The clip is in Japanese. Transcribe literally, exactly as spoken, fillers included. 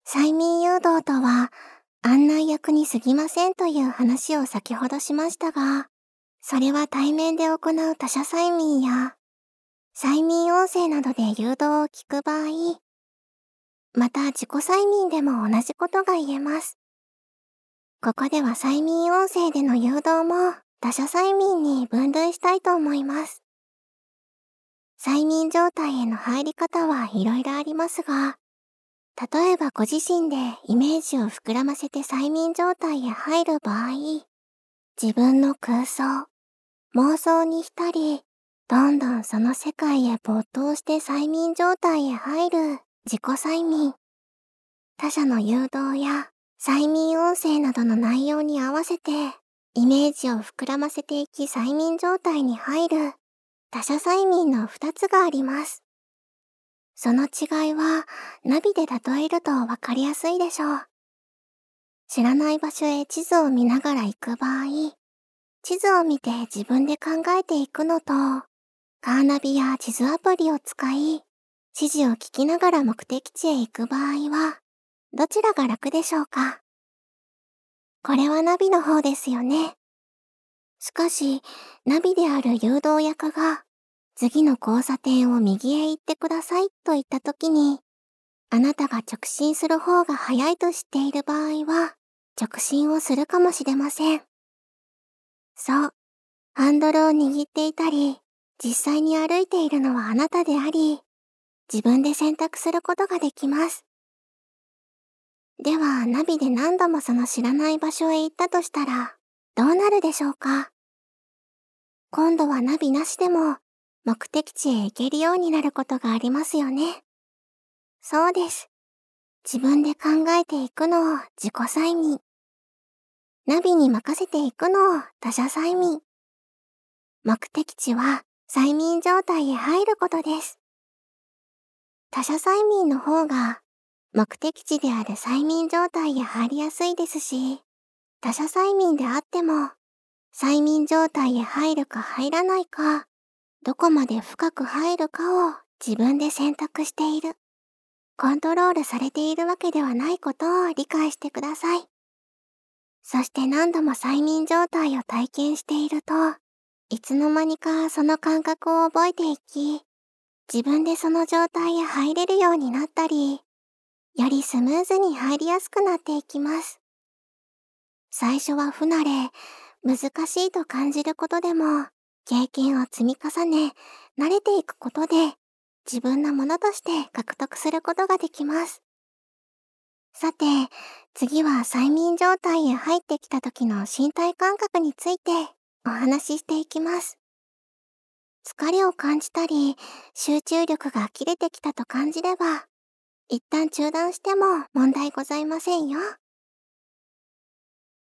催眠誘導とは、案内役に過ぎませんという話を先ほどしましたが、それは対面で行う他者催眠や、催眠音声などで誘導を聞く場合、また自己催眠でも同じことが言えます。ここでは催眠音声での誘導も他者催眠に分類したいと思います。催眠状態への入り方はいろいろありますが、例えばご自身でイメージを膨らませて催眠状態へ入る場合、自分の空想、妄想に浸り、どんどんその世界へ没頭して催眠状態へ入る自己催眠。他者の誘導や催眠音声などの内容に合わせて、イメージを膨らませていき催眠状態に入る他者催眠のふたつがあります。その違いはナビで例えるとわかりやすいでしょう。知らない場所へ地図を見ながら行く場合、地図を見て自分で考えていくのと、カーナビや地図アプリを使い、指示を聞きながら目的地へ行く場合は、どちらが楽でしょうか？これはナビの方ですよね。しかし、ナビである誘導役が、次の交差点を右へ行ってくださいと言ったときに、あなたが直進する方が早いと知っている場合は、直進をするかもしれません。そう、ハンドルを握っていたり、実際に歩いているのはあなたであり、自分で選択することができます。では、ナビで何度もその知らない場所へ行ったとしたら、どうなるでしょうか？今度はナビなしでも、目的地へ行けるようになることがありますよね。そうです。自分で考えていくのを自己催眠。ナビに任せていくのを他者催眠。目的地は催眠状態へ入ることです。他者催眠の方が目的地である催眠状態へ入りやすいですし、他者催眠であっても催眠状態へ入るか入らないか、どこまで深く入るかを自分で選択している。コントロールされているわけではないことを理解してください。そして何度も催眠状態を体験していると、いつの間にかその感覚を覚えていき、自分でその状態へ入れるようになったり、よりスムーズに入りやすくなっていきます。最初は不慣れ、難しいと感じることでも、経験を積み重ね、慣れていくことで、自分のものとして獲得することができます。さて、次は催眠状態へ入ってきた時の身体感覚についてお話ししていきます。疲れを感じたり、集中力が切れてきたと感じれば、一旦中断しても問題ございませんよ。